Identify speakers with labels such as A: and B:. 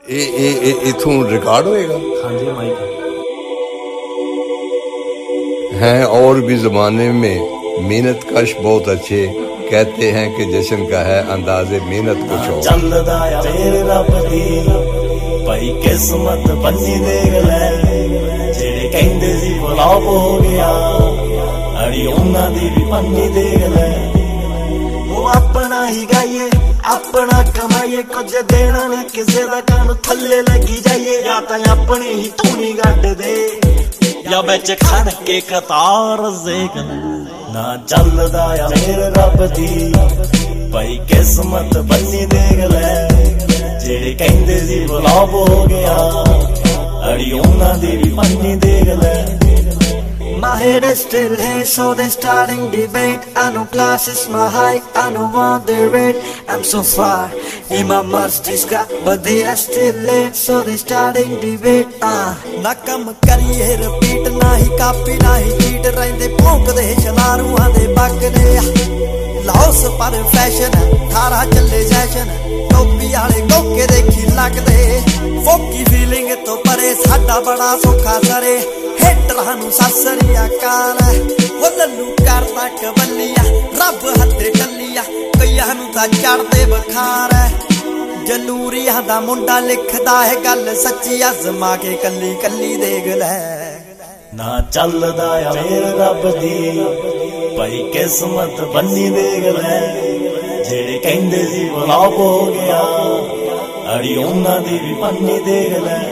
A: इथों record होएगा?
B: हाँ जी mic
A: हैं। और भी जमाने में मेहनत कश बहुत अच्छे, कहते हैं कि जश्न का है अंदाजे मेहनत कुछ हो।
C: चलदा या मेरे रब दी भाई किस्मत बन्नी देख ले, जेड़े कहंदे सी फ्लॉप हो गया अड़ी उन्हां दी भी बन्नी देख ले। वो अपना ही गाइए अपना कमाइए, कुछ देना नहीं किसी दा कान थल्ले लगी जाइए, या तो अपनी ही धूनी गड्ड दे या बिच खड़ के कतार सेक ना। चलदा या मेरे रब दी भाई किस्मत बन्नी देख ले, जेड़े कहंदे सी फ्लॉप हो गया अड़ी उन्हां दी भी बन्नी देख ले। My head is still here, so they're starting debate. I know class is my height, I know what they rate. I'm so far in my Mercedes-car, but they are still late, so they're starting debate. ना कम करिए repeat, ना ही copy ना ही cheat, रहंदे भौंकदे शलारूहां दे बकदे। Laos पर fashion थारा चले जैशन, टोपी वाले गोके देखी लगदे। फोकी फीलिंग तो परे साडा बड़ा सौखा सरे, हेटरां नूं सत श्री अकाल। वो लल्लू करदा कबलिया रब हत्थे टल्लिया, कईयां नूं तां चढ़दे बखार। जलूरिया दा मुंडा लिखदा है गल सच्ची, अजमा के कली कली देख ले। ना चलदा या मेरे रब दी भाई किस्मत बन्नी देख ले, जेड़े कहंदे सी फ्लॉप हो गया अड़ी उन्हां दी भी बन्नी देख ले।